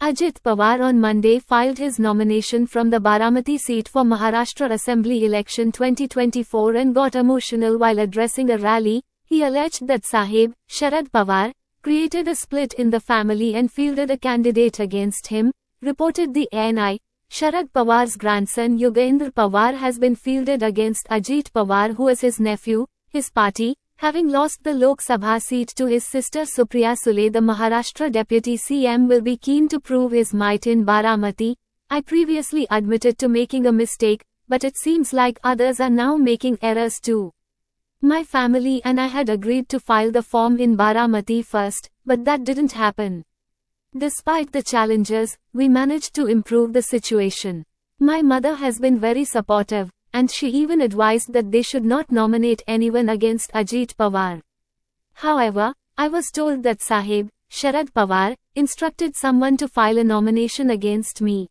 Ajit Pawar on Monday filed his nomination from the Baramati seat for Maharashtra Assembly election 2024 and got emotional while addressing a rally. He alleged that Sahib, Sharad Pawar, created a split in the family and fielded a candidate against him, reported the ANI. Sharad Pawar's grandson Yogendra Pawar has been fielded against Ajit Pawar, who is his nephew. His party, having lost the Lok Sabha seat to his sister Supriya Sule, the Maharashtra Deputy CM, will be keen to prove his might in Baramati. I previously admitted to making a mistake, but it seems like others are now making errors too. My family and I had agreed to file the form in Baramati first, but that didn't happen. Despite the challenges, we managed to improve the situation. My mother has been very supportive, and she even advised that they should not nominate anyone against Ajit Pawar. However, I was told that Sahib, Sharad Pawar, instructed someone to file a nomination against me.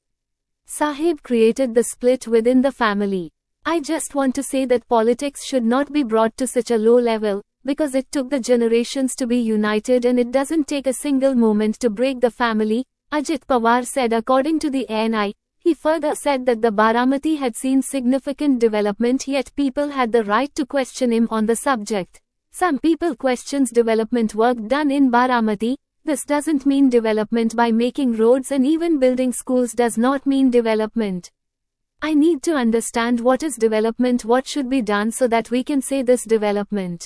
Sahib created the split within the family. I just want to say that politics should not be brought to such a low level, because it took the generations to be united and it doesn't take a single moment to break the family, Ajit Pawar said according to the ANI. He further said that the Baramati had seen significant development, yet people had the right to question him on the subject. Some people questions development work done in Baramati. This doesn't mean development. By making roads and even building schools does not mean development. I need to understand what is development, what should be done so that we can say this development.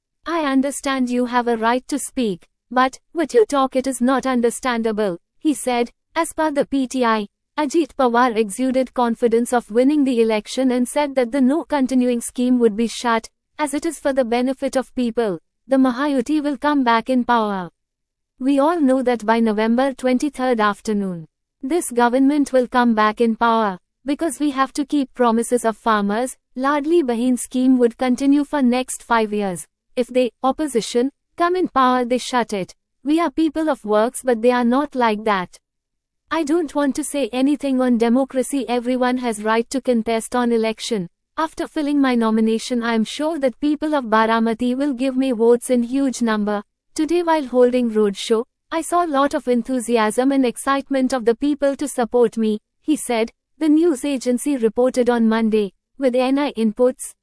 I understand you have a right to speak, but, with your talk it is not understandable, he said. As per the PTI, Ajit Pawar exuded confidence of winning the election and said that the no continuing scheme would be shut, as it is for the benefit of people. The Mahayuti will come back in power. We all know that by November 23rd afternoon, this government will come back in power, because we have to keep promises of farmers. Ladli Bahin scheme would continue for next 5 years. If they, opposition, come in power, they shut it. We are people of works, but they are not like that. I don't want to say anything on democracy. Everyone has right to contest on election. After filling my nomination, I am sure that people of Baramati will give me votes in huge number. Today while holding roadshow, I saw a lot of enthusiasm and excitement of the people to support me, he said, the news agency reported on Monday. With NI inputs,